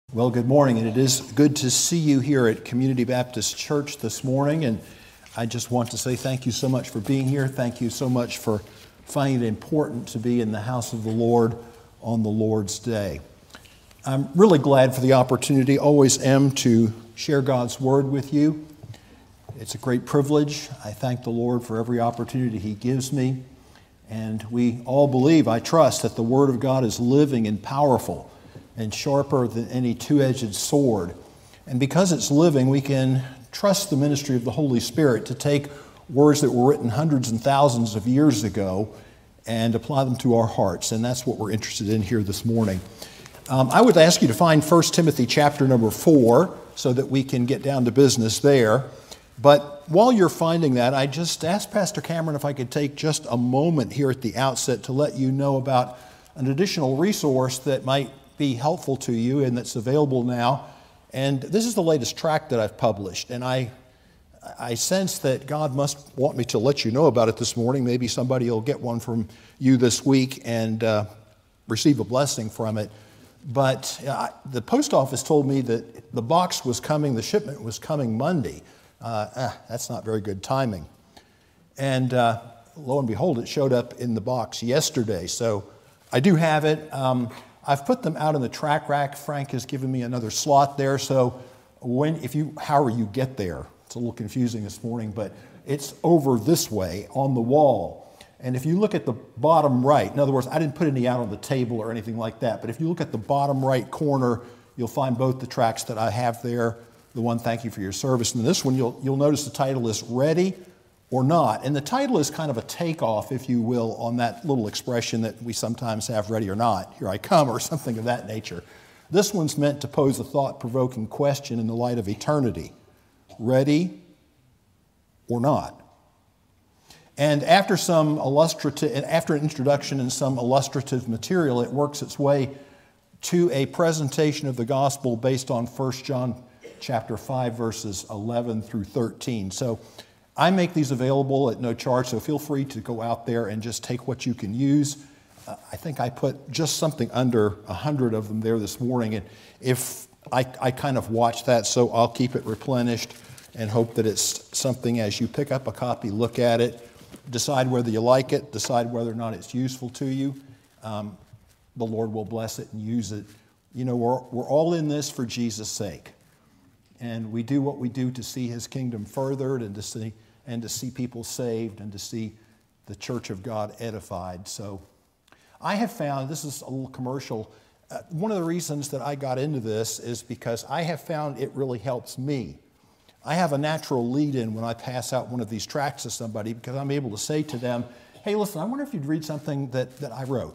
Well, good morning, and it is good to see you here at Community Baptist Church this morning, and I just want to say thank you so much for being here. Thank you so much for finding it important to be in the house of the Lord on the Lord's Day. I'm really glad for the opportunity, always am, to share God's Word with you. It's a great privilege. I thank the Lord for every opportunity He gives me, and we all believe, I trust, that the Word of God is living and powerful and sharper than any two-edged sword. And because it's living, we can trust the ministry of the Holy Spirit to take words that were written hundreds and thousands of years ago and apply them to our hearts. And that's what we're interested in here this morning. I would ask you to find 1 Timothy chapter number 4 so that we can get down to business there. But while you're finding that, I just asked Pastor Cameron if I could take just a moment here at the outset to let you know about an additional resource that might be helpful to you and that's available now. And this is the latest tract that I've published, and I sense that God must want me to let you know about it this morning. Maybe somebody will get one from you this week and receive a blessing from it. But the post office told me that the box was coming, the shipment was coming Monday. That's not very good timing. And lo and behold, it showed up in the box yesterday. So I do have it. I've put them out in the track rack. Frank has given me another slot there. So however you get there, it's a little confusing this morning, but it's over this way on the wall. And if you look at the bottom right, in other words, I didn't put any out on the table or anything like that, but if you look at the bottom right corner, you'll find both the tracts that I have there. The one, thank you for your service. And this one, you'll notice the title is Ready or Not. And the title is kind of a takeoff, if you will, on that little expression that we sometimes have, ready or not, here I come, or something of that nature. This one's meant to pose a thought-provoking question in the light of eternity. Ready or not? And after an introduction and some illustrative material, it works its way to a presentation of the gospel based on 1 John chapter 5, verses 11 through 13. So I make these available at no charge, so feel free to go out there and just take what you can use. I think I put just something under 100 of them there this morning, and if I kind of watch that, so I'll keep it replenished and hope that it's something as you pick up a copy, look at it, decide whether you like it, decide whether or not it's useful to you. The Lord will bless it and use it. You know, we're all in this for Jesus' sake. And we do what we do to see His kingdom furthered and to see people saved and to see the church of God edified. So I have found, this is a little commercial, one of the reasons that I got into this is because I have found it really helps me. I have a natural lead-in when I pass out one of these tracts to somebody because I'm able to say to them, hey, listen, I wonder if you'd read something that I wrote.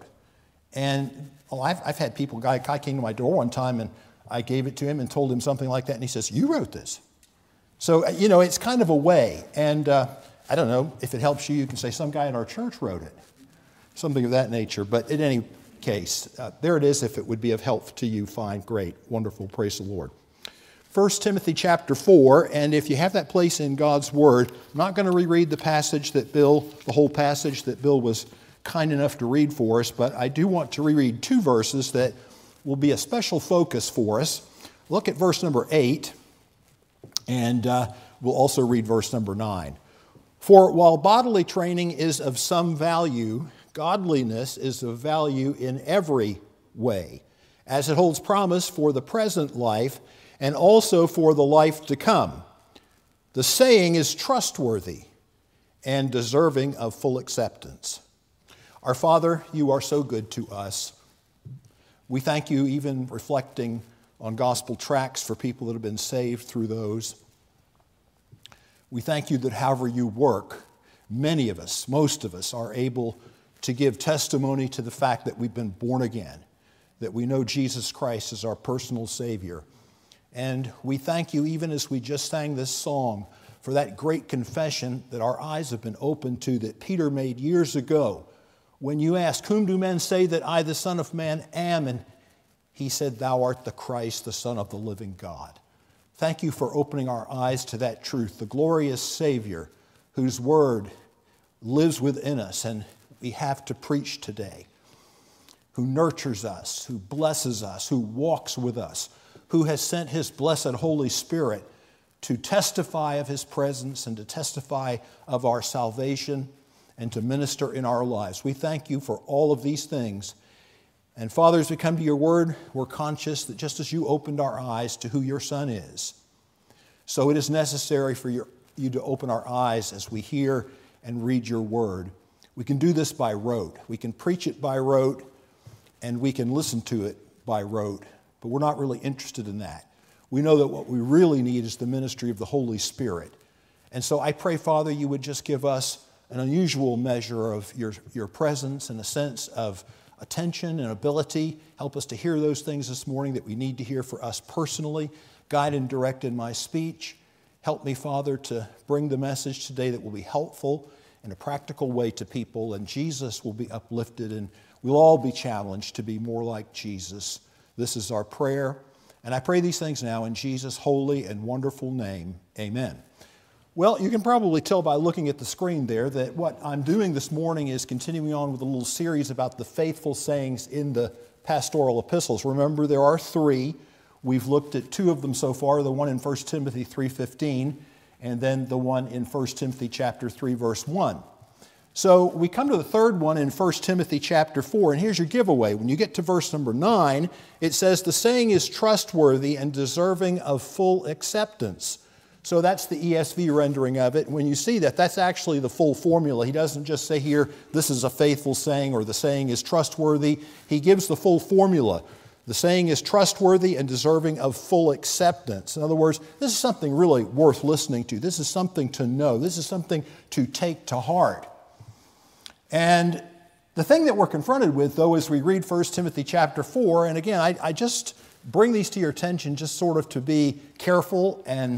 And I've had people, guy came to my door one time and I gave it to him and told him something like that, and he says, you wrote this. So, you know, it's kind of a way. And I don't know, if it helps you, you can say some guy in our church wrote it, something of that nature. But in any case, there it is. If it would be of help to you, fine, great, wonderful, praise the Lord. 1 Timothy chapter 4, and if you have that place in God's Word, I'm not going to reread the whole passage that Bill was kind enough to read for us, but I do want to reread two verses that will be a special focus for us. Look at verse number 8, and we'll also read verse number 9. For while bodily training is of some value, godliness is of value in every way, as it holds promise for the present life and also for the life to come. The saying is trustworthy and deserving of full acceptance. Our Father, you are so good to us. We thank you, even reflecting on gospel tracts for people that have been saved through those. We thank you that however you work, many of us, most of us, are able to give testimony to the fact that we've been born again, that we know Jesus Christ as our personal Savior. And we thank you, even as we just sang this song, for that great confession that our eyes have been opened to that Peter made years ago, when you asked, whom do men say that I, the Son of Man, am? And he said, thou art the Christ, the Son of the living God. Thank you for opening our eyes to that truth, the glorious Savior whose word lives within us and we have to preach today, who nurtures us, who blesses us, who walks with us, who has sent his blessed Holy Spirit to testify of his presence and to testify of our salvation and to minister in our lives. We thank you for all of these things. And Father, as we come to your word, we're conscious that just as you opened our eyes to who your Son is, so it is necessary for you to open our eyes as we hear and read your word. We can do this by rote. We can preach it by rote, and we can listen to it by rote, but we're not really interested in that. We know that what we really need is the ministry of the Holy Spirit. And so I pray, Father, you would just give us an unusual measure of your presence and a sense of attention and ability. Help us to hear those things this morning that we need to hear for us personally. Guide and direct in my speech. Help me, Father, to bring the message today that will be helpful in a practical way to people, and Jesus will be uplifted, and we'll all be challenged to be more like Jesus. This is our prayer, and I pray these things now in Jesus' holy and wonderful name. Amen. Well, you can probably tell by looking at the screen there that what I'm doing this morning is continuing on with a little series about the faithful sayings in the pastoral epistles. Remember, there are 3. We've looked at 2 of them so far, the one in 1 Timothy 3:15, and then the one in 1 Timothy chapter 3, verse 1. So we come to the third one in 1 Timothy chapter 4, and here's your giveaway. When you get to verse number 9, it says, the saying is trustworthy and deserving of full acceptance. So that's the ESV rendering of it. When you see that, that's actually the full formula. He doesn't just say here, this is a faithful saying or the saying is trustworthy. He gives the full formula. The saying is trustworthy and deserving of full acceptance. In other words, this is something really worth listening to. This is something to know. This is something to take to heart. And the thing that we're confronted with, though, as we read 1 Timothy chapter 4, and again, I just bring these to your attention just sort of to be careful and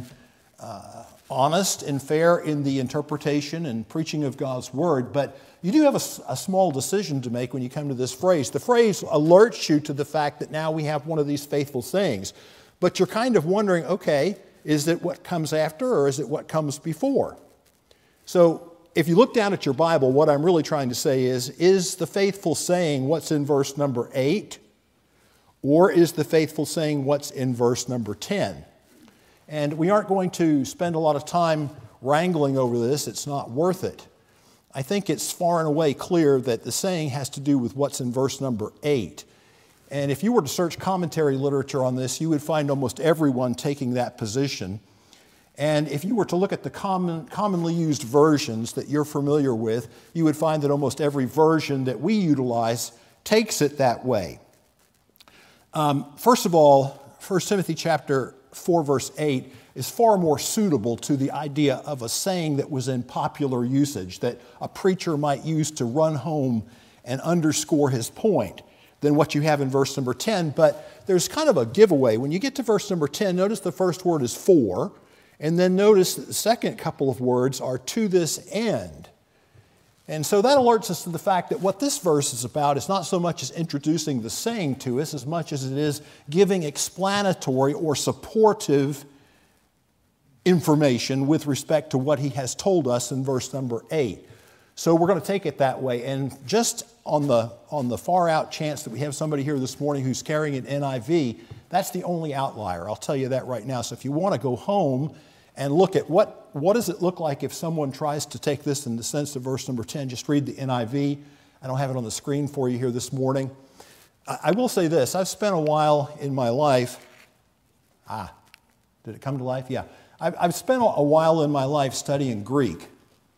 honest and fair in the interpretation and preaching of God's Word, but you do have a small decision to make when you come to this phrase. The phrase alerts you to the fact that now we have one of these faithful sayings, but you're kind of wondering, okay, is it what comes after or is it what comes before? So if you look down at your Bible, what I'm really trying to say is the faithful saying what's in verse number 8, or is the faithful saying what's in verse number 10? And we aren't going to spend a lot of time wrangling over this. It's not worth it. I think it's far and away clear that the saying has to do with what's in verse number 8. And if you were to search commentary literature on this, you would find almost everyone taking that position. And if you were to look at the commonly used versions that you're familiar with, you would find that almost every version that we utilize takes it that way. First of all, 1 Timothy chapter 4, verse 8 is far more suitable to the idea of a saying that was in popular usage, that a preacher might use to run home and underscore his point, than what you have in verse number 10. But there's kind of a giveaway. When you get to verse number 10, notice the first word is for, and then notice that the second couple of words are to this end. And so that alerts us to the fact that what this verse is about is not so much as introducing the saying to us as much as it is giving explanatory or supportive information with respect to what he has told us in verse number 8. So we're going to take it that way. And just on the far out chance that we have somebody here this morning who's carrying an NIV, that's the only outlier. I'll tell you that right now. So if you want to go home and look at what does it look like if someone tries to take this in the sense of verse number 10, just read the NIV. I don't have it on the screen for you here this morning. I will say this. I've spent a while in my life. Did it come to life? Yeah. I've spent a while in my life studying Greek.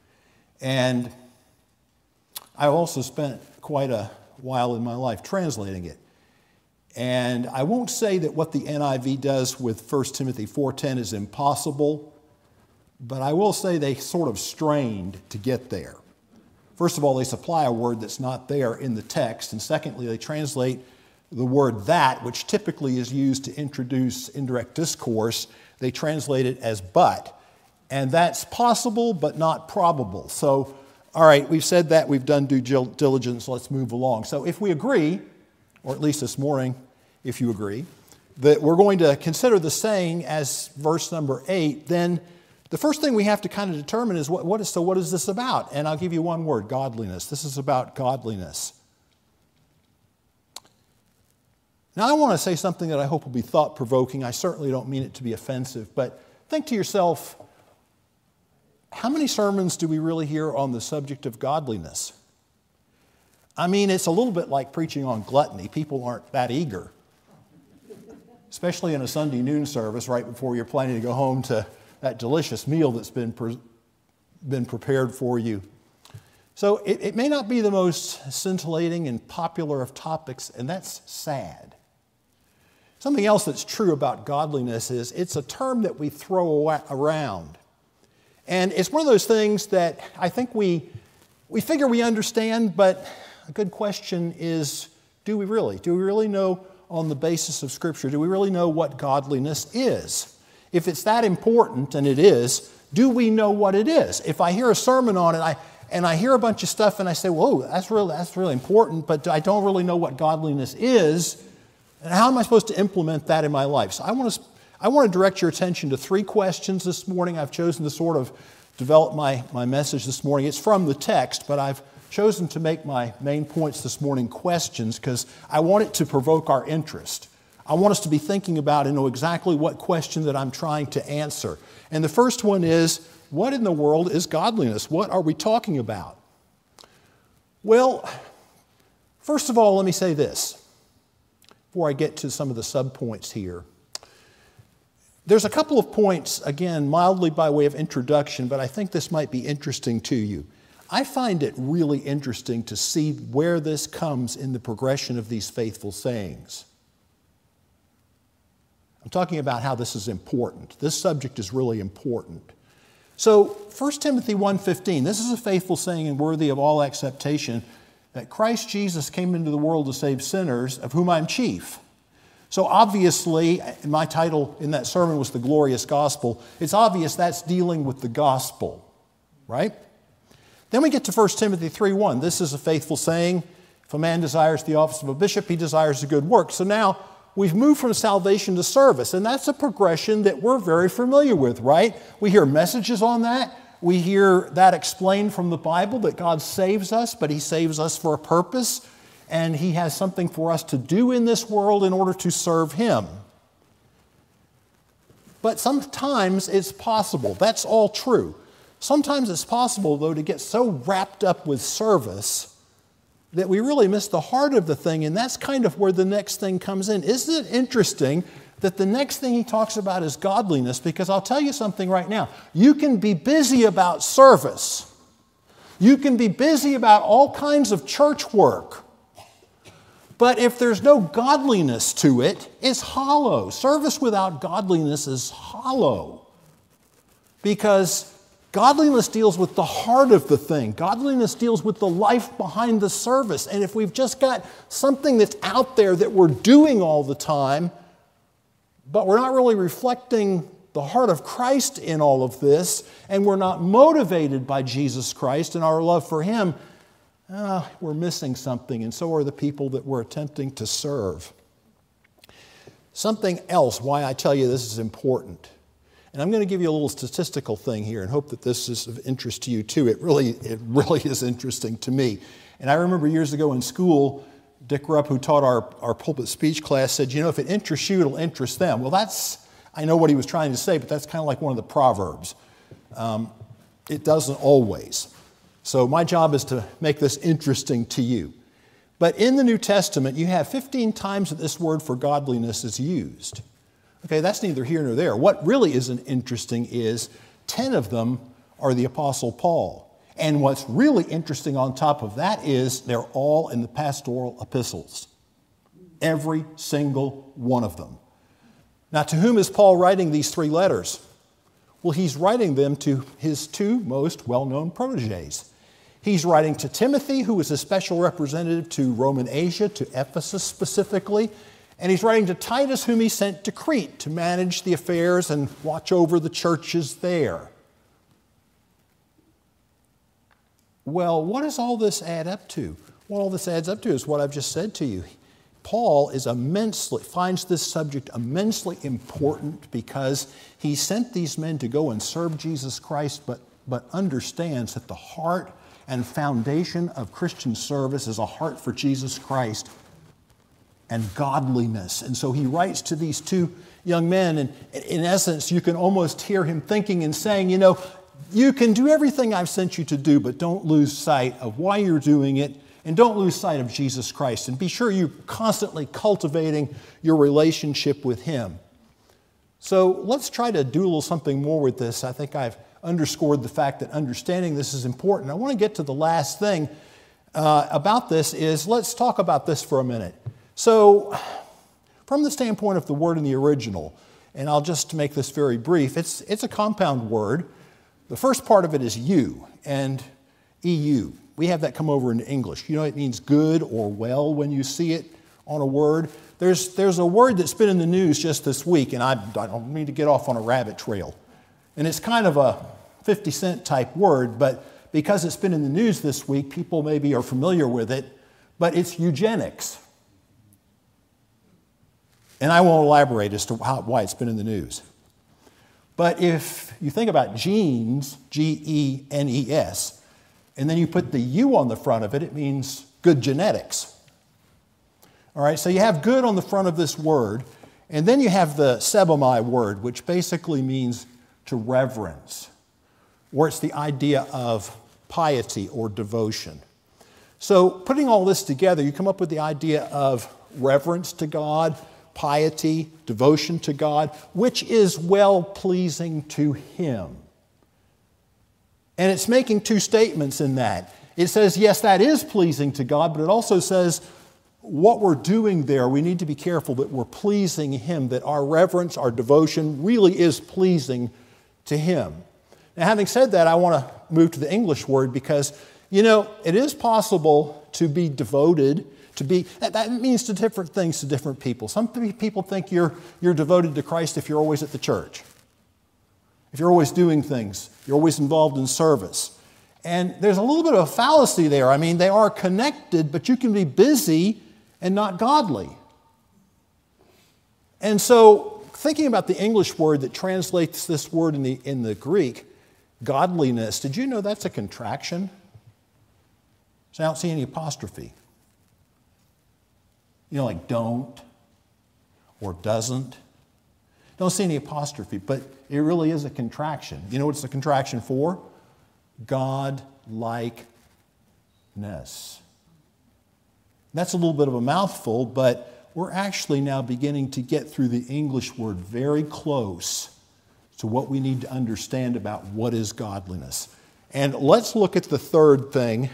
And I've also spent quite a while in my life translating it. And I won't say that what the NIV does with 1 Timothy 4:10 is impossible, but I will say they sort of strained to get there. First of all, they supply a word that's not there in the text, and secondly, they translate the word that, which typically is used to introduce indirect discourse, they translate it as but. And that's possible, but not probable. So, all right, we've said that, we've done due diligence, let's move along. So if we agree, or at least this morning, if you agree, that we're going to consider the saying as verse number 8, then the first thing we have to kind of determine is what is this about? And I'll give you one word, godliness. This is about godliness. Now, I want to say something that I hope will be thought-provoking. I certainly don't mean it to be offensive, but think to yourself, how many sermons do we really hear on the subject of godliness? I mean, it's a little bit like preaching on gluttony. People aren't that eager, especially in a Sunday noon service right before you're planning to go home to that delicious meal that's been prepared for you. So it may not be the most scintillating and popular of topics, and that's sad. Something else that's true about godliness is it's a term that we throw around. And it's one of those things that I think we figure we understand, but a good question is, do we really? Do we really know on the basis of Scripture? Do we really know what godliness is? If it's that important, and it is, do we know what it is? If I hear a sermon on it, and I hear a bunch of stuff and I say, whoa, that's really important, but I don't really know what godliness is, and how am I supposed to implement that in my life? So I want to direct your attention to 3 questions this morning. I've chosen to sort of develop my message this morning. It's from the text, but I've chosen to make my main points this morning questions because I want it to provoke our interest. I want us to be thinking about and know exactly what question that I'm trying to answer. And the first one is, what in the world is godliness? What are we talking about? Well, first of all, let me say this before I get to some of the subpoints here. There's a couple of points, again, mildly by way of introduction, but I think this might be interesting to you. I find it really interesting to see where this comes in the progression of these faithful sayings. I'm talking about how this is important. This subject is really important. So 1 Timothy 1:15, this is a faithful saying and worthy of all acceptation, that Christ Jesus came into the world to save sinners, of whom I'm chief. So obviously, my title in that sermon was The Glorious Gospel. It's obvious that's dealing with the gospel, right? Then we get to 1 Timothy 3:1. This is a faithful saying, if a man desires the office of a bishop, he desires a good work. So now we've moved from salvation to service, and that's a progression that we're very familiar with, right? We hear messages on that. We hear that explained from the Bible, that God saves us, but He saves us for a purpose, and He has something for us to do in this world in order to serve Him. But sometimes it's possible. That's all true. Sometimes it's possible, though, to get so wrapped up with service that we really miss the heart of the thing, and that's kind of where the next thing comes in. Isn't it interesting that the next thing he talks about is godliness? Because I'll tell you something right now. You can be busy about service. You can be busy about all kinds of church work. But if there's no godliness to it, it's hollow. Service without godliness is hollow. Because godliness deals with the heart of the thing. Godliness deals with the life behind the service. And if we've just got something that's out there that we're doing all the time, but we're not really reflecting the heart of Christ in all of this, and we're not motivated by Jesus Christ and our love for Him, we're missing something, and so are the people that we're attempting to serve. Something else, why I tell you this is important. And I'm going to give you a little statistical thing here and hope that this is of interest to you too. It really is interesting to me. And I remember years ago in school, Dick Rupp, who taught our pulpit speech class, said, if it interests you, it'll interest them. Well, I know what he was trying to say, but that's kind of like one of the Proverbs. It doesn't always. So my job is to make this interesting to you. But in the New Testament, you have 15 times that this word for godliness is used. Okay, that's neither here nor there. What really isn't interesting is 10 of them are the Apostle Paul. And what's really interesting on top of that is they're all in the pastoral epistles. Every single one of them. Now, to whom is Paul writing these 3 letters? Well, he's writing them to his 2 most well-known protégés. He's writing to Timothy, who is a special representative to Roman Asia, to Ephesus specifically. And he's writing to Titus, whom he sent to Crete to manage the affairs and watch over the churches there. Well, what does all this add up to? What all this adds up to is what I've just said to you. Paul finds this subject immensely important because he sent these men to go and serve Jesus Christ, but understands that the heart and foundation of Christian service is a heart for Jesus Christ. and godliness. And so he writes to these two young men, and in essence, you can almost hear him thinking and saying, you can do everything I've sent you to do, but don't lose sight of why you're doing it, and don't lose sight of Jesus Christ. And be sure you're constantly cultivating your relationship with him. So let's try to do a little something more with this. I think I've underscored the fact that understanding this is important. I want to get to the last thing about this is, let's talk about this for a minute. So from the standpoint of the word in the original, and I'll just make this very brief, it's a compound word. The first part of it is you and EU. We have that come over into English. It means good or well when you see it on a word. There's a word that's been in the news just this week, and I don't mean to get off on a rabbit trail. And it's kind of a 50-cent type word, but because it's been in the news this week, people maybe are familiar with it, but it's eugenics. And I won't elaborate as to why it's been in the news. But if you think about genes, G-E-N-E-S, and then you put the U on the front of it, it means good genetics. All right, so you have good on the front of this word, and then you have the sebomai word, which basically means to reverence, or it's the idea of piety or devotion. So putting all this together, you come up with the idea of reverence to God, piety, devotion to God, which is well-pleasing to him. And it's making two statements in that. It says, yes, that is pleasing to God, but it also says what we're doing there, we need to be careful that we're pleasing him, that our reverence, our devotion really is pleasing to him. Now, having said that, I want to move to the English word because, it is possible to be devoted, that means to different things to different people. Some people think you're devoted to Christ if you're always at the church. If you're always doing things, you're always involved in service. And there's a little bit of a fallacy there. I mean, they are connected, but you can be busy and not godly. And so, thinking about the English word that translates this word in the Greek, godliness, did you know that's a contraction? So I don't see any apostrophe. Like don't or doesn't. Don't see any apostrophe, but it really is a contraction. You know what it's a contraction for? God-likeness. That's a little bit of a mouthful, but we're actually now beginning to get through the English word very close to what we need to understand about what is godliness. And let's look at the third thing,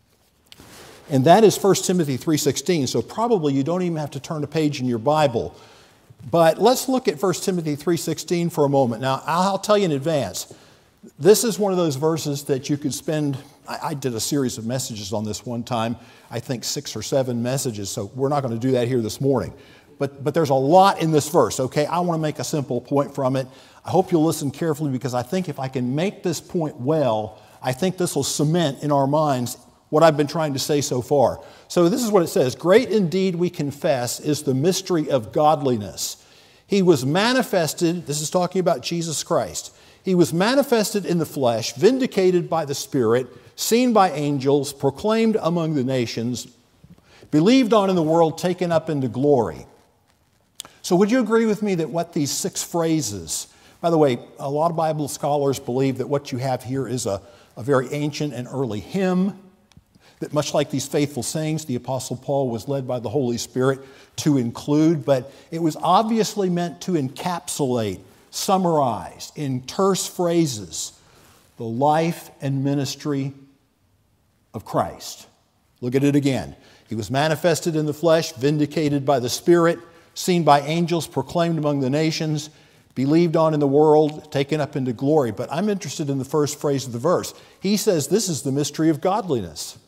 and that is 1 Timothy 3:16. So probably you don't even have to turn a page in your Bible. But let's look at 1 Timothy 3:16 for a moment. Now, I'll tell you in advance, this is one of those verses that you could spend, I did a series of messages on this one time, I think 6 or 7 messages, so we're not going to do that here this morning. But there's a lot in this verse, okay? I want to make a simple point from it. I hope you'll listen carefully because I think if I can make this point well, I think this will cement in our minds what I've been trying to say so far. So this is what it says. Great indeed, we confess, is the mystery of godliness. He was manifested, this is talking about Jesus Christ. He was manifested in the flesh, vindicated by the Spirit, seen by angels, proclaimed among the nations, believed on in the world, taken up into glory. So would you agree with me that what these 6 phrases, by the way, a lot of Bible scholars believe that what you have here is a very ancient and early hymn, that much like these faithful sayings, the Apostle Paul was led by the Holy Spirit to include, but it was obviously meant to encapsulate, summarize in terse phrases the life and ministry of Christ. Look at it again. He was manifested in the flesh, vindicated by the Spirit, seen by angels, proclaimed among the nations, believed on in the world, taken up into glory. But I'm interested in the first phrase of the verse. He says this is the mystery of godliness.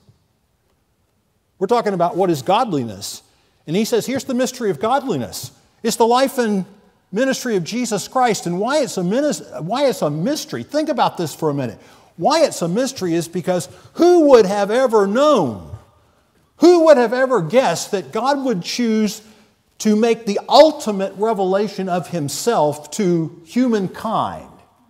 We're talking about what is godliness. And he says, here's the mystery of godliness. It's the life and ministry of Jesus Christ. And why it's a mystery, think about this for a minute. Why it's a mystery is because who would have ever known, who would have ever guessed that God would choose to make the ultimate revelation of himself to humankind?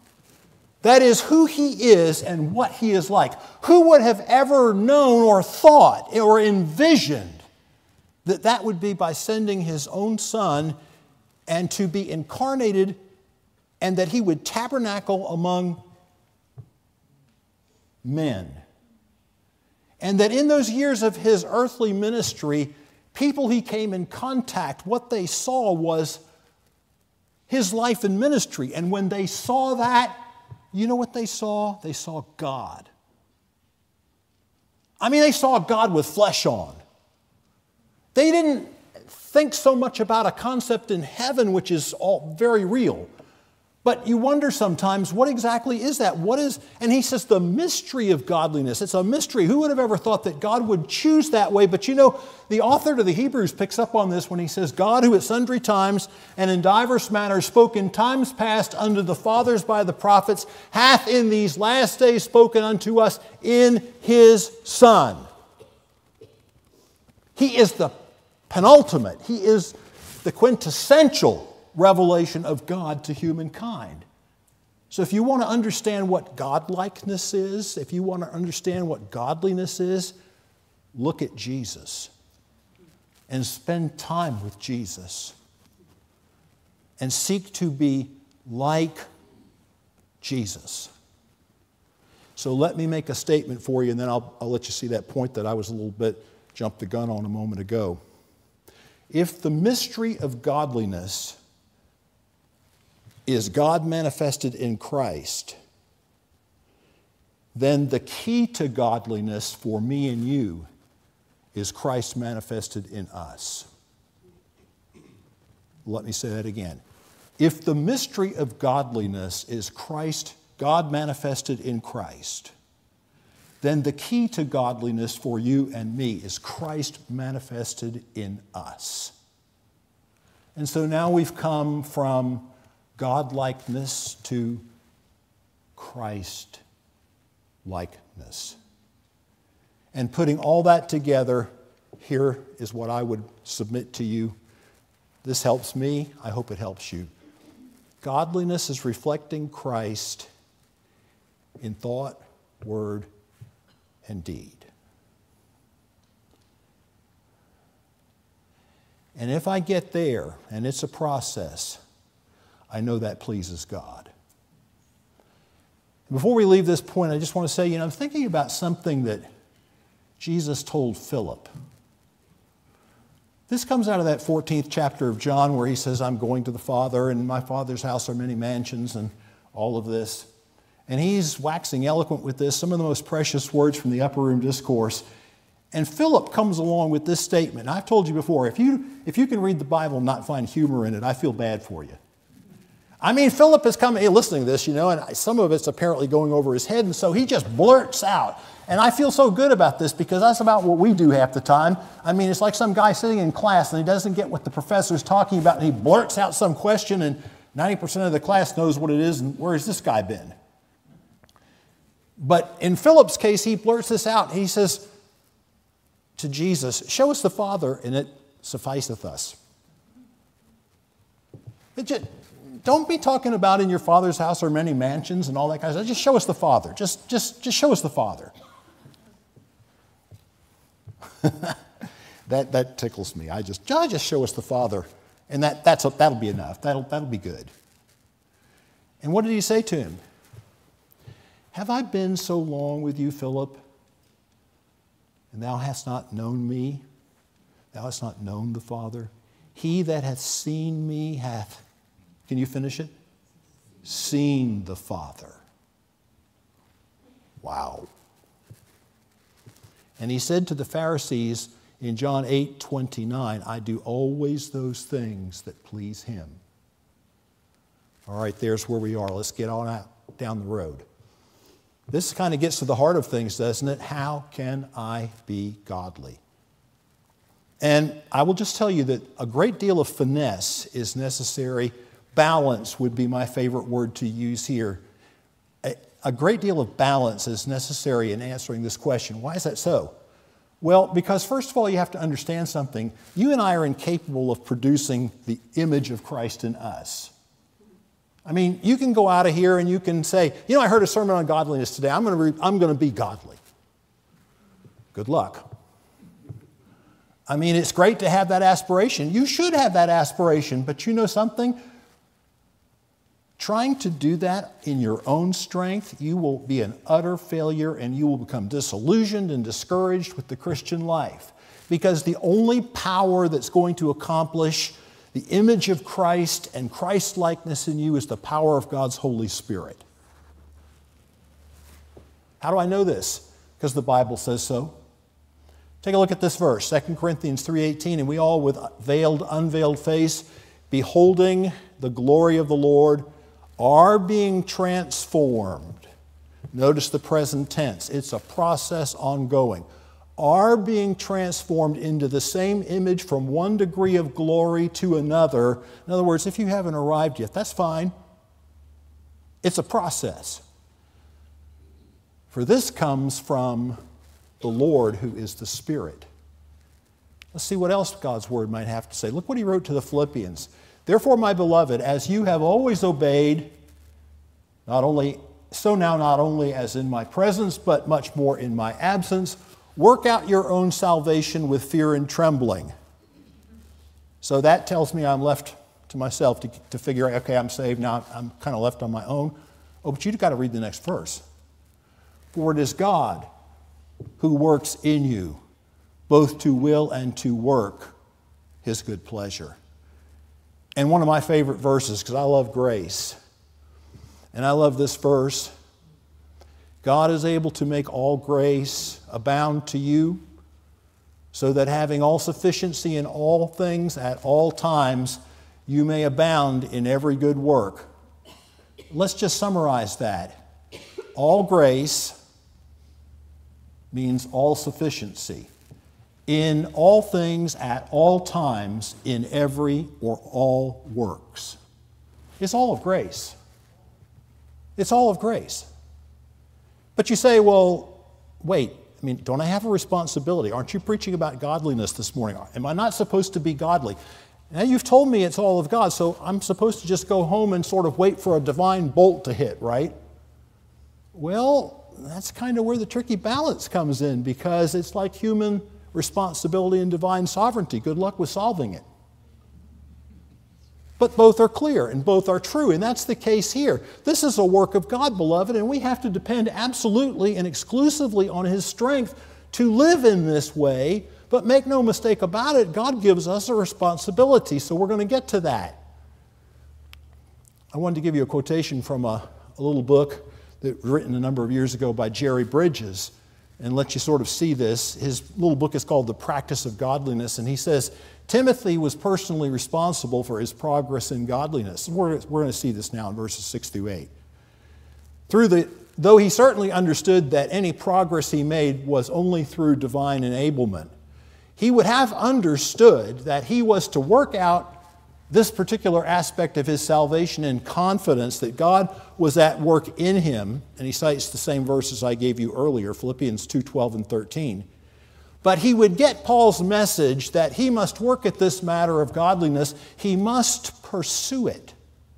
That is who he is and what he is like. Who would have ever known or thought or envisioned that would be by sending his own Son and to be incarnated, and that he would tabernacle among men. And that in those years of his earthly ministry, people he came in contact, what they saw was his life and ministry. And when they saw that, you know what they saw? They saw God. I mean, they saw God with flesh on. They didn't think so much about a concept in heaven, which is all very real. But you wonder sometimes, what exactly is that? And he says the mystery of godliness. It's a mystery. Who would have ever thought that God would choose that way? But you know, the author to the Hebrews picks up on this when he says, God, who at sundry times and in divers manners spoke in times past unto the fathers by the prophets, hath in these last days spoken unto us in his Son. He is the penultimate. He is the quintessential revelation of God to humankind. So if you want to understand what godlikeness is, if you want to understand what godliness is, look at Jesus and spend time with Jesus and seek to be like Jesus. So let me make a statement for you, and then I'll let you see that point that I was a little bit jumped the gun on a moment ago. If the mystery of godliness is God manifested in Christ, then the key to godliness for me and you is Christ manifested in us. Let me say that again. If the mystery of godliness is God manifested in Christ, then the key to godliness for you and me is Christ manifested in us. And so now we've come from God-likeness to Christ-likeness. And putting all that together, here is what I would submit to you. This helps me. I hope it helps you. Godliness is reflecting Christ in thought, word, and deed. And if I get there, and it's a process, I know that pleases God. Before we leave this point, I just want to say, I'm thinking about something that Jesus told Philip. This comes out of that 14th chapter of John where he says, I'm going to the Father, and in my Father's house are many mansions, and all of this. And he's waxing eloquent with this, some of the most precious words from the Upper Room Discourse. And Philip comes along with this statement. I've told you before, if you can read the Bible and not find humor in it, I feel bad for you. I mean, Philip is listening to this, and some of it's apparently going over his head, and so he just blurts out. And I feel so good about this because that's about what we do half the time. I mean, it's like some guy sitting in class and he doesn't get what the professor's talking about, and he blurts out some question, and 90% of the class knows what it is, and where has this guy been? But in Philip's case, he blurts this out. He says to Jesus, show us the Father, and it sufficeth us. Don't be talking about in your Father's house are many mansions and all that kind of stuff. Just show us the Father. Just show us the Father. That tickles me. Just show us the Father, and that'll be enough. That'll be good. And what did he say to him? Have I been so long with you, Philip, and thou hast not known me? Thou hast not known the Father? He that hath seen me hath, can you finish it? Seen the Father. Wow. And he said to the Pharisees in John 8:29, I do always those things that please him. All right, there's where we are. Let's get on out down the road. This kind of gets to the heart of things, doesn't it? How can I be godly? And I will just tell you that a great deal of finesse is necessary. Balance would be my favorite word to use here. A great deal of balance is necessary in answering this question. Why is that so? Well, because first of all, you have to understand something. You and I are incapable of producing the image of Christ in us. I mean, you can go out of here and you can say, I heard a sermon on godliness today. I'm going to be godly. Good luck. I mean, it's great to have that aspiration. You should have that aspiration, but you know something? Trying to do that in your own strength, you will be an utter failure and you will become disillusioned and discouraged with the Christian life. Because the only power that's going to accomplish the image of Christ and Christ-likeness in you is the power of God's Holy Spirit. How do I know this? Because the Bible says so. Take a look at this verse, 2 Corinthians 3:18, and we all with unveiled face, beholding the glory of the Lord, are being transformed. Notice the present tense. It's a process ongoing. Are being transformed into the same image from one degree of glory to another. In other words, if you haven't arrived yet, that's fine. It's a process. For this comes from the Lord who is the Spirit. Let's see what else God's Word might have to say. Look what he wrote to the Philippians. Therefore, my beloved, as you have always obeyed, not only as in my presence, but much more in my absence, work out your own salvation with fear and trembling. So that tells me I'm left to myself to figure out, okay, I'm saved, now I'm kind of left on my own. Oh, but you've got to read the next verse. For it is God who works in you, both to will and to work his good pleasure. And one of my favorite verses, because I love grace, and I love this verse, God is able to make all grace abound to you, so that having all sufficiency in all things at all times, you may abound in every good work. Let's just summarize that. All grace means all sufficiency. In all things, at all times, in every or all works. It's all of grace. It's all of grace. But you say, well, wait, I mean, don't I have a responsibility? Aren't you preaching about godliness this morning? Am I not supposed to be godly? Now you've told me it's all of God, so I'm supposed to just go home and sort of wait for a divine bolt to hit, right? Well, that's kind of where the tricky balance comes in, because it's like human responsibility and divine sovereignty. Good luck with solving it. But both are clear and both are true, and that's the case here. This is a work of God, beloved, and we have to depend absolutely and exclusively on his strength to live in this way. But make no mistake about it, God gives us a responsibility, so we're going to get to that. I wanted to give you a quotation from a little book that was written a number of years ago by Jerry Bridges, and let you sort of see this. His little book is called The Practice of Godliness, and he says, Timothy was personally responsible for his progress in godliness. We're going to see this now in verses 6 through 8. Though he certainly understood that any progress he made was only through divine enablement, he would have understood that he was to work out this particular aspect of his salvation in confidence that God was at work in him. And he cites the same verses I gave you earlier, Philippians 2:12 and 13. But he would get Paul's message that he must work at this matter of godliness. He must pursue it.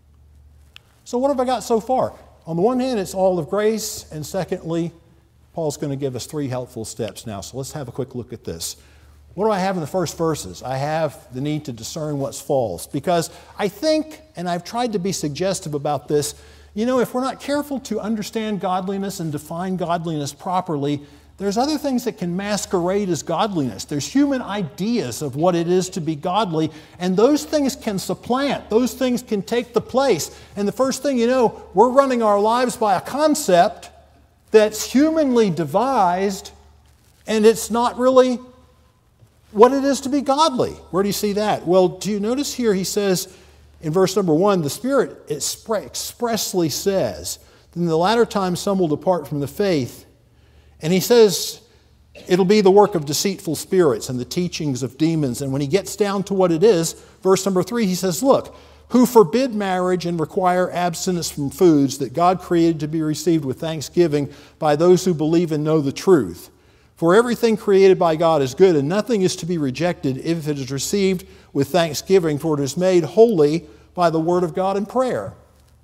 So what have I got so far? On the one hand, it's all of grace. And secondly, Paul's going to give us 3 helpful steps now. So let's have a quick look at this. What do I have in the first verses? I have the need to discern what's false. Because I think, and I've tried to be suggestive about this, if we're not careful to understand godliness and define godliness properly, there's other things that can masquerade as godliness. There's human ideas of what it is to be godly, and those things can supplant. Those things can take the place. And the first thing you know, we're running our lives by a concept that's humanly devised, and it's not really what it is to be godly. Where do you see that? Well, do you notice here he says in verse number 1, the Spirit expressly says, in the latter time some will depart from the faith. And he says it'll be the work of deceitful spirits and the teachings of demons. And when he gets down to what it is, verse number 3, he says, look, who forbid marriage and require abstinence from foods that God created to be received with thanksgiving by those who believe and know the truth. For everything created by God is good, and nothing is to be rejected if it is received with thanksgiving, for it is made holy by the word of God and prayer.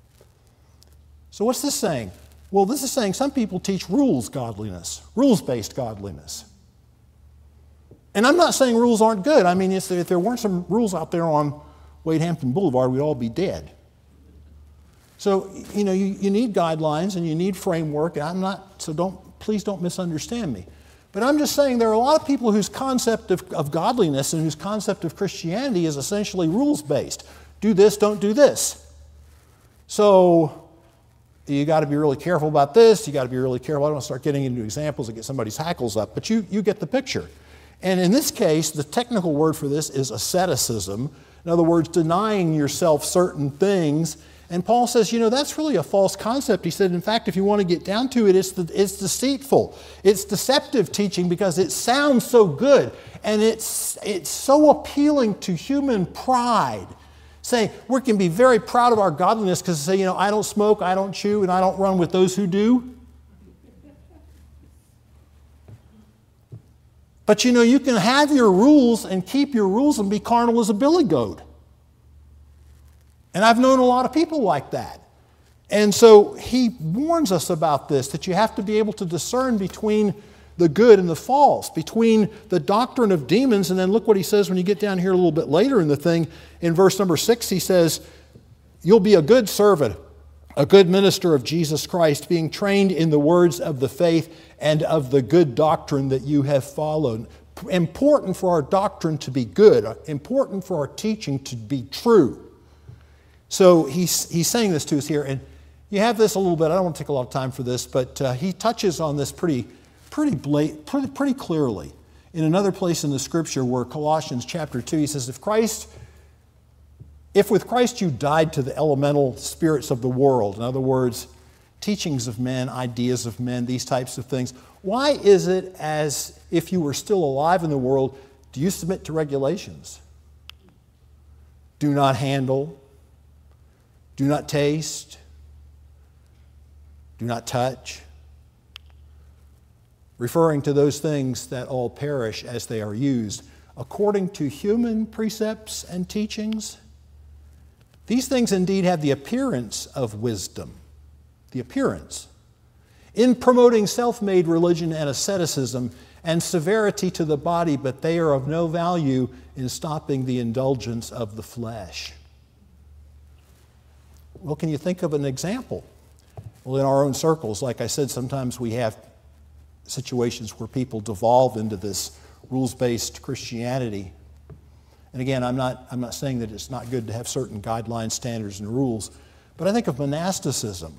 So what's this saying? Well, this is saying some people teach rules godliness, rules-based godliness. And I'm not saying rules aren't good. I mean, if there weren't some rules out there on Wade Hampton Boulevard, we'd all be dead. So, you need guidelines and you need framework. And please don't misunderstand me. But I'm just saying there are a lot of people whose concept of godliness and whose concept of Christianity is essentially rules-based. Do this, don't do this. So you got to be really careful about this. You got to be really careful. I don't want to start getting into examples that get somebody's hackles up, but you get the picture. And in this case, the technical word for this is asceticism. In other words, denying yourself certain things. And Paul says, that's really a false concept. He said, in fact, if you want to get down to it, it's deceitful. It's deceptive teaching because it sounds so good. And it's so appealing to human pride. Say, we can be very proud of our godliness because say, I don't smoke, I don't chew, and I don't run with those who do. But you can have your rules and keep your rules and be carnal as a billy goat. And I've known a lot of people like that. And so he warns us about this, that you have to be able to discern between the good and the false, between the doctrine of demons. And then look what he says when you get down here a little bit later in the thing. In verse number 6, he says, you'll be a good servant, a good minister of Jesus Christ, being trained in the words of the faith and of the good doctrine that you have followed. Important for our doctrine to be good, important for our teaching to be true. So he's saying this to us here, and you have this a little bit. I don't want to take a lot of time for this, but he touches on this pretty clearly in another place in the Scripture where Colossians chapter 2, he says, if with Christ you died to the elemental spirits of the world, in other words, teachings of men, ideas of men, these types of things, why is it as if you were still alive in the world, do you submit to regulations? Do not handle, do not taste, do not touch, referring to those things that all perish as they are used according to human precepts and teachings. These things indeed have the appearance of wisdom, the appearance, in promoting self-made religion and asceticism and severity to the body, but they are of no value in stopping the indulgence of the flesh. Well, can you think of an example? Well, in our own circles, like I said, sometimes we have situations where people devolve into this rules-based Christianity. And again, I'm not saying that it's not good to have certain guidelines, standards, and rules, but I think of monasticism.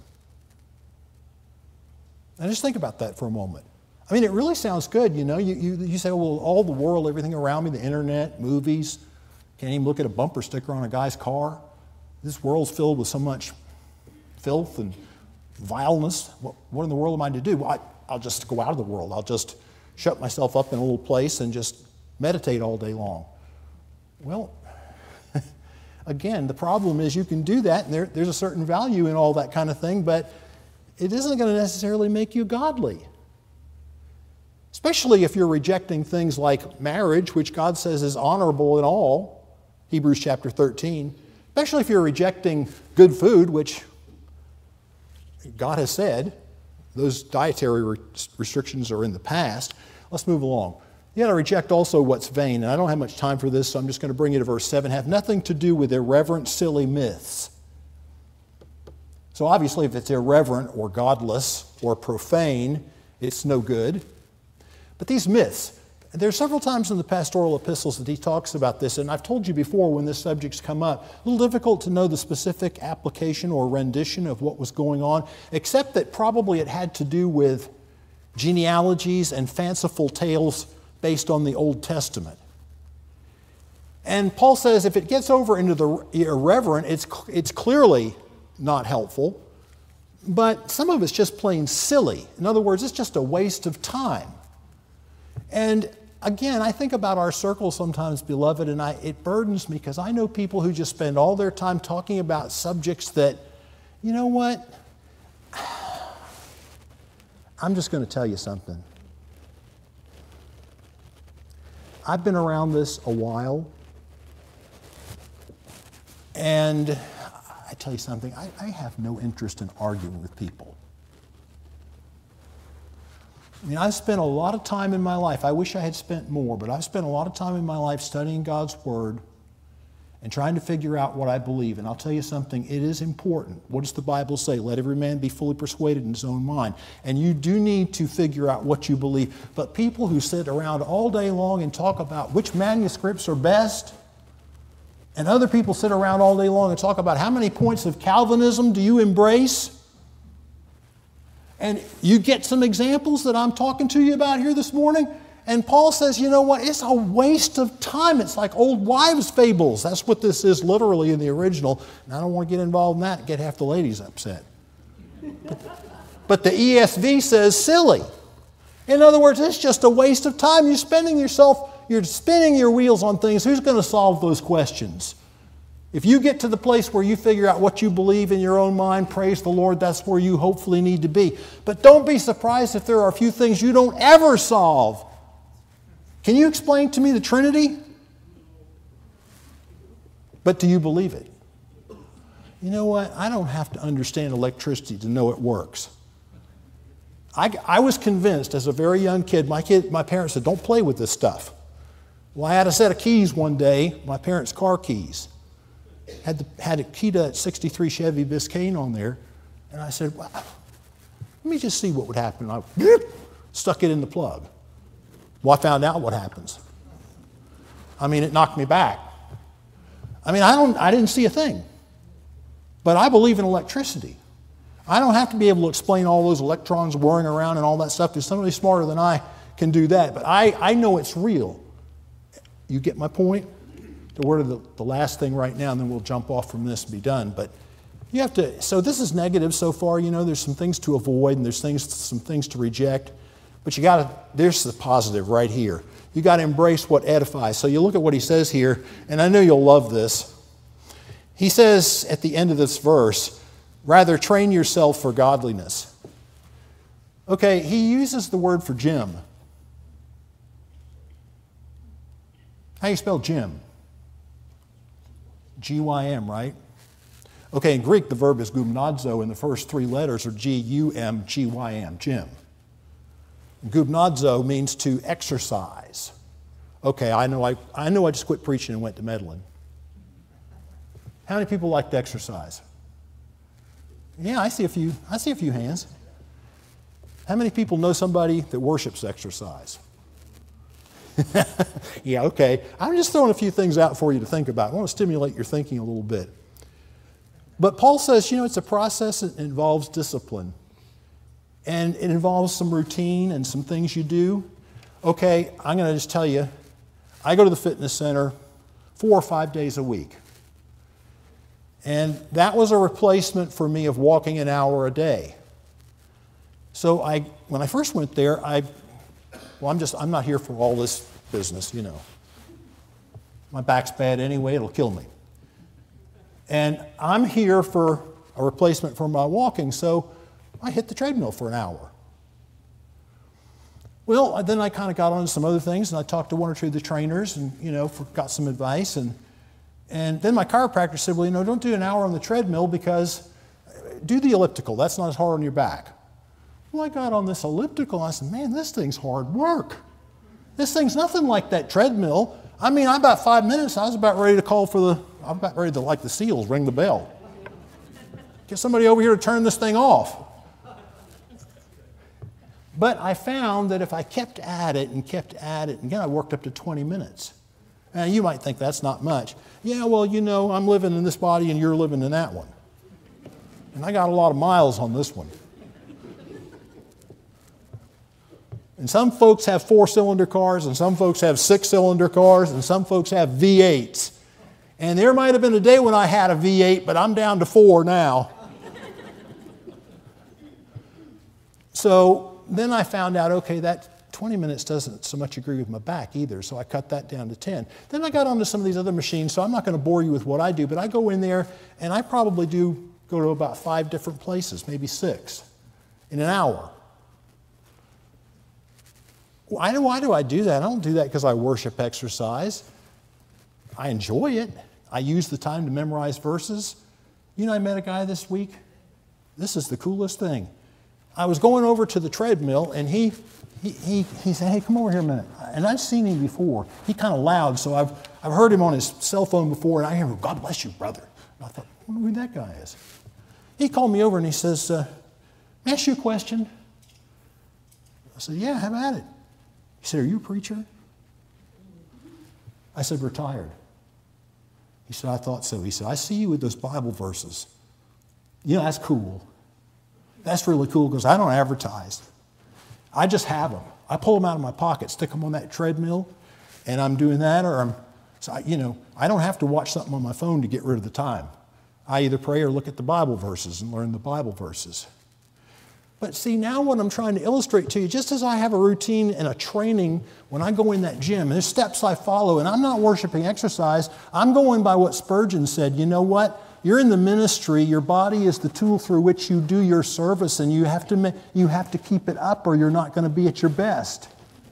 And just think about that for a moment. I mean, it really sounds good, You say, well, all the world, everything around me, the internet, movies, can't even look at a bumper sticker on a guy's car. This world's filled with so much filth and vileness. What in the world am I to do? Well, I'll just go out of the world. I'll just shut myself up in a little place and just meditate all day long. Well, again, the problem is you can do that, and there's a certain value in all that kind of thing, but it isn't going to necessarily make you godly. Especially if you're rejecting things like marriage, which God says is honorable in all, Hebrews chapter 13. Especially if you're rejecting good food, which God has said. Those dietary restrictions are in the past. Let's move along. You got to reject also what's vain. And I don't have much time for this, so I'm just going to bring you to verse 7. Have nothing to do with irreverent, silly myths. So obviously, if it's irreverent or godless or profane, it's no good. But these myths, there are several times in the pastoral epistles that he talks about this, and I've told you before when this subject's come up, a little difficult to know the specific application or rendition of what was going on, except that probably it had to do with genealogies and fanciful tales based on the Old Testament. And Paul says if it gets over into the irreverent, it's clearly not helpful, but some of it's just plain silly. In other words, it's just a waste of time. And again, I think about our circle sometimes, beloved, and it burdens me because I know people who just spend all their time talking about subjects that, you know what? I'm just going to tell you something. I've been around this a while, and I tell you something, I have no interest in arguing with people. I mean, I've spent a lot of time in my life. I wish I had spent more, but I've spent a lot of time in my life studying God's Word and trying to figure out what I believe. And I'll tell you something, it is important. What does the Bible say? Let every man be fully persuaded in his own mind. And you do need to figure out what you believe. But people who sit around all day long and talk about which manuscripts are best, and other people sit around all day long and talk about how many points of Calvinism do you embrace, and you get some examples that I'm talking to you about here this morning, and Paul says, you know what, it's a waste of time. It's like old wives' fables. That's what this is literally in the original. And I don't want to get involved in that and get half the ladies upset. But the ESV says silly. In other words, it's just a waste of time. You're spinning your wheels on things. Who's going to solve those questions? If you get to the place where you figure out what you believe in your own mind, praise the Lord, that's where you hopefully need to be. But don't be surprised if there are a few things you don't ever solve. Can you explain to me the Trinity? But do you believe it? You know what? I don't have to understand electricity to know it works. I was convinced as a very young kid, my parents said, don't play with this stuff. Well, I had a set of keys one day, my parents' car keys. Had a key to that 63 Chevy Biscayne on there. And I said, well, let me just see what would happen. I stuck it in the plug. Well, I found out what happens. I mean, it knocked me back. I mean, I didn't see a thing. But I believe in electricity. I don't have to be able to explain all those electrons whirring around and all that stuff, because somebody smarter than I can do that. But I know it's real. You get my point? We're to the last thing right now, and then we'll jump off from this and be done. But you have to, so this is negative so far. You know, there's some things to avoid, and there's some things to reject. But there's the positive right here. You got to embrace what edifies. So you look at what he says here, and I know you'll love this. He says at the end of this verse, rather train yourself for godliness. Okay, he uses the word for gym. How do you spell gym? G-Y-M, right? Okay, in Greek, the verb is gymnazo, and the first three letters are G-U-M-G-Y-M, gym. Gymnazo means to exercise. Okay, I know I just quit preaching and went to meddling. How many people like to exercise? Yeah, I see a few hands. How many people know somebody that worships exercise? Yeah, okay. I'm just throwing a few things out for you to think about. I want to stimulate your thinking a little bit. But Paul says, it's a process that involves discipline. And it involves some routine and some things you do. Okay, I'm going to just tell you, I go to the fitness center 4 or 5 days a week. And that was a replacement for me of walking an hour a day. So when I first went there, I'm not here for all this business, My back's bad anyway, it'll kill me. And I'm here for a replacement for my walking, so I hit the treadmill for an hour. Well, then I kind of got on to some other things, and I talked to one or two of the trainers and, got some advice. And then my chiropractor said, well, don't do an hour on the treadmill, because do the elliptical. That's not as hard on your back. Well, I got on this elliptical, and I said, man, this thing's hard work. This thing's nothing like that treadmill. I mean, about 5 minutes, I was about ready to like the SEALs, ring the bell. Get somebody over here to turn this thing off. But I found that if I kept at it, and again, I worked up to 20 minutes. Now, you might think that's not much. Yeah, well, I'm living in this body and you're living in that one. And I got a lot of miles on this one. And some folks have 4-cylinder cars, and some folks have 6-cylinder cars, and some folks have V8s. And there might have been a day when I had a V8, but I'm down to 4 now. So then I found out, okay, that 20 minutes doesn't so much agree with my back either, so I cut that down to 10. Then I got onto some of these other machines, so I'm not going to bore you with what I do, but I go in there, and I probably go to about 5 different places, maybe 6, in an hour. Why do I do that? I don't do that because I worship exercise. I enjoy it. I use the time to memorize verses. I met a guy this week. This is the coolest thing. I was going over to the treadmill, and he said, hey, come over here a minute. And I've seen him before. He kind of loud, so I've heard him on his cell phone before, and I hear him, God bless you, brother. And I thought, I wonder who that guy is. He called me over, and he says, may I ask you a question? I said, yeah, have at it. He said, are you a preacher? I said, retired. He said, I thought so. He said, I see you with those Bible verses. You know, that's cool. That's really cool because I don't advertise. I just have them. I pull them out of my pocket, stick them on that treadmill, and I'm doing that, or I don't have to watch something on my phone to get rid of the time. I either pray or look at the Bible verses and learn the Bible verses. But see, now what I'm trying to illustrate to you, just as I have a routine and a training when I go in that gym, and there's steps I follow, and I'm not worshiping exercise, I'm going by what Spurgeon said. You know what? You're in the ministry. Your body is the tool through which you do your service, and you have to keep it up or you're not going to be at your best.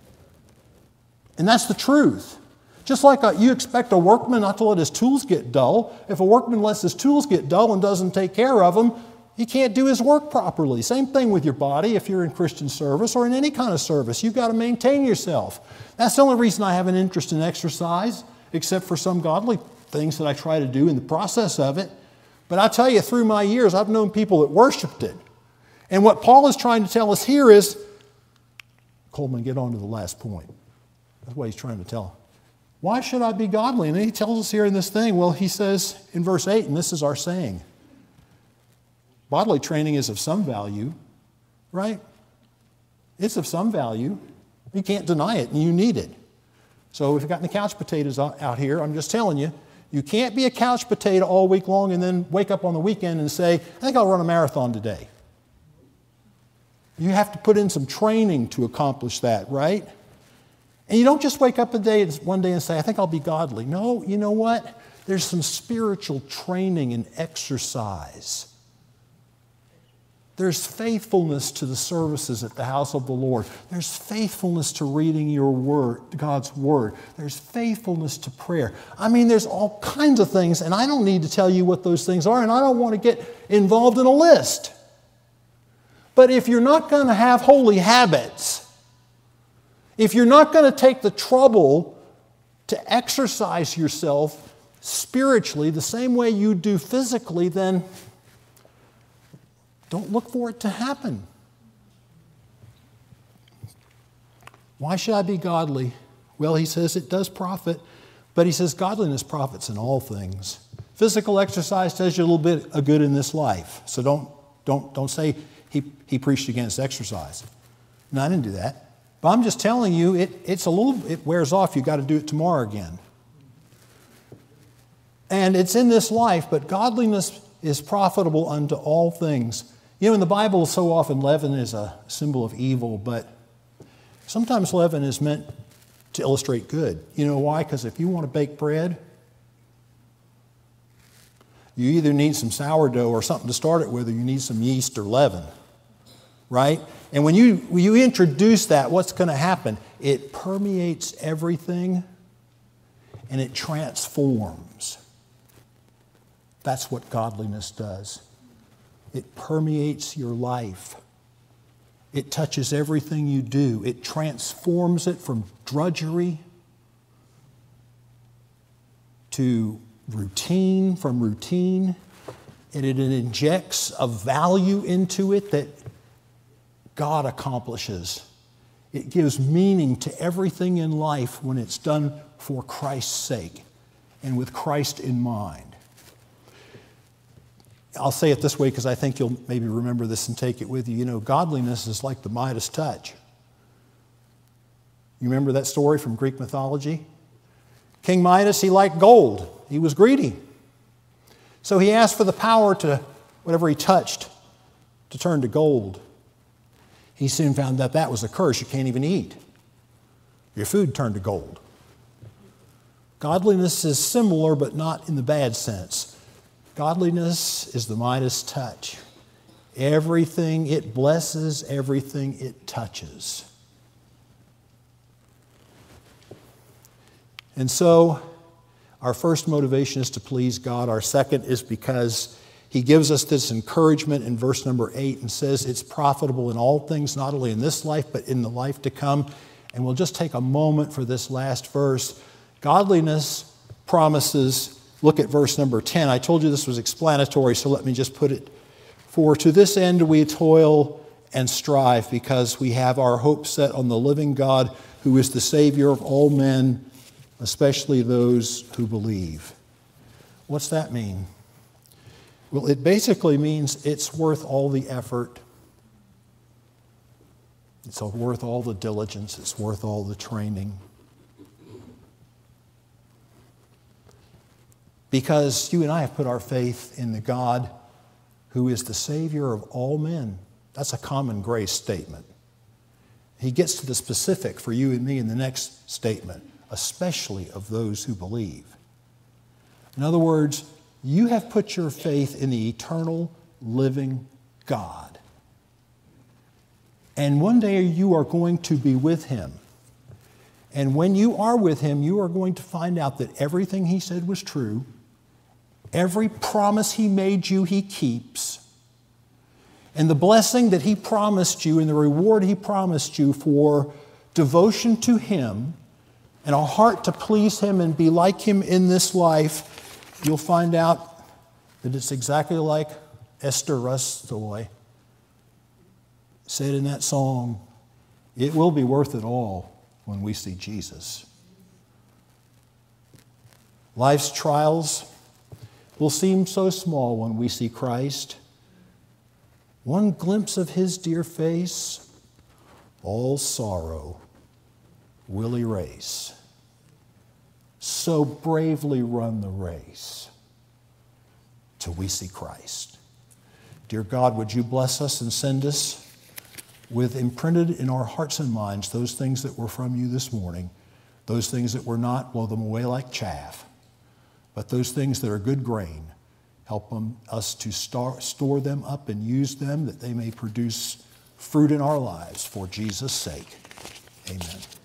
And that's the truth. Just like you expect a workman not to let his tools get dull. If a workman lets his tools get dull and doesn't take care of them, he can't do his work properly. Same thing with your body if you're in Christian service or in any kind of service. You've got to maintain yourself. That's the only reason I have an interest in exercise, except for some godly things that I try to do in the process of it. But I tell you, through my years, I've known people that worshiped it. And what Paul is trying to tell us here is, Coleman, get on to the last point. That's what he's trying to tell. Why should I be godly? And he tells us here in this thing, well, he says in verse 8, and this is our saying, bodily training is of some value, right? It's of some value. You can't deny it, and you need it. So if you've got any couch potatoes out here, I'm just telling you, you can't be a couch potato all week long and then wake up on the weekend and say, I think I'll run a marathon today. You have to put in some training to accomplish that, right? And you don't just wake up one day and say, I think I'll be godly. No, you know what? There's some spiritual training and exercise. There's faithfulness to the services at the house of the Lord. There's faithfulness to reading your word, God's word. There's faithfulness to prayer. I mean, there's all kinds of things, and I don't need to tell you what those things are, and I don't want to get involved in a list. But if you're not going to have holy habits, if you're not going to take the trouble to exercise yourself spiritually the same way you do physically, then don't look for it to happen. Why should I be godly? Well, he says it does profit, but he says godliness profits in all things. Physical exercise does you a little bit of good in this life. So don't say he preached against exercise. No, I didn't do that. But I'm just telling you, it wears off. You've got to do it tomorrow again. And it's in this life, but godliness is profitable unto all things. You know, in the Bible, so often leaven is a symbol of evil, but sometimes leaven is meant to illustrate good. You know why? Because if you want to bake bread, you either need some sourdough or something to start it with, or you need some yeast or leaven, right? And when you introduce that, what's going to happen? It permeates everything and it transforms. That's what godliness does. It permeates your life. It touches everything you do. It transforms it from drudgery to routine, from routine. And it injects a value into it that God accomplishes. It gives meaning to everything in life when it's done for Christ's sake and with Christ in mind. I'll say it this way because I think you'll maybe remember this and take it with you. You know, godliness is like the Midas touch. You remember that story from Greek mythology? King Midas, he liked gold. He was greedy. So he asked for the power to, whatever he touched, to turn to gold. He soon found that that was a curse. You can't even eat. Your food turned to gold. Godliness is similar, but not in the bad sense. Godliness is the Midas touch. Everything it blesses, everything it touches. And so, our first motivation is to please God. Our second is because he gives us this encouragement in verse number 8 and says it's profitable in all things, not only in this life, but in the life to come. And we'll just take a moment for this last verse. Godliness promises, look at verse number 10. I told you this was explanatory, so let me just put it. For to this end we toil and strive, because we have our hope set on the living God, who is the Savior of all men, especially those who believe. What's that mean? Well, it basically means it's worth all the effort. It's worth all the diligence. It's worth all the training. Because you and I have put our faith in the God who is the Savior of all men. That's a common grace statement. He gets to the specific for you and me in the next statement, especially of those who believe. In other words, you have put your faith in the eternal, living God. And one day you are going to be with Him. And when you are with Him, you are going to find out that everything He said was true. Every promise He made you, He keeps. And the blessing that He promised you and the reward He promised you for devotion to Him and a heart to please Him and be like Him in this life, you'll find out that it's exactly like Esther Rustoy said in that song, it will be worth it all when we see Jesus. Life's trials will seem so small when we see Christ. One glimpse of His dear face, all sorrow will erase. So bravely run the race till we see Christ. Dear God, would you bless us and send us with imprinted in our hearts and minds those things that were from you this morning, those things that were not, blow them away like chaff, but those things that are good grain, help us to store them up and use them that they may produce fruit in our lives for Jesus' sake. Amen.